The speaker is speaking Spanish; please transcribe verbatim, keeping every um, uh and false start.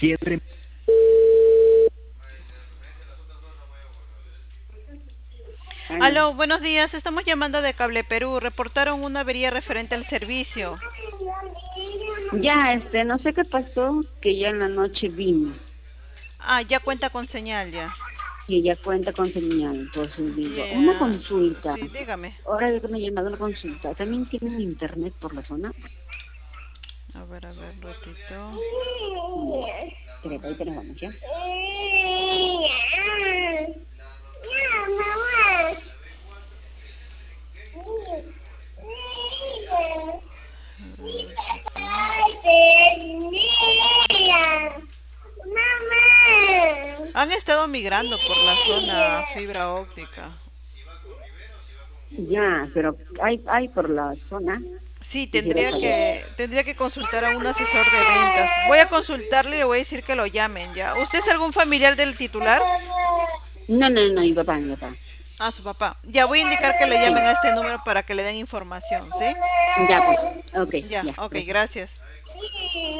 Siempre. Aló. Aló, buenos días. Estamos llamando de Cable Perú. Reportaron una avería referente al servicio. Ya, este, no sé qué pasó, que ya en la noche vino, Ah, ya cuenta con señal ya. que ya cuenta con señal, entonces digo, una Ya. consulta, Sí, dígame. ahora que me he llamado una consulta, ¿también tienen internet por la zona? A ver, a ver, un ratito. Ya, espera, ahí tenemos, ¿ya? Un ratito. Han estado migrando por la zona fibra óptica. Ya, pero hay, hay por la zona, Sí, quisiera tendría saber. que tendría que consultar a un asesor de ventas. Voy a consultarle y le voy a decir que lo llamen ya. ¿Usted es algún familiar del titular? No, no, no, mi papá, mi papá. Ah, su papá. Ya voy a indicar que le Sí. llamen a este número para que le den información, ¿sí? Ya, pues, ok, Ya, ya, ok, gracias. gracias.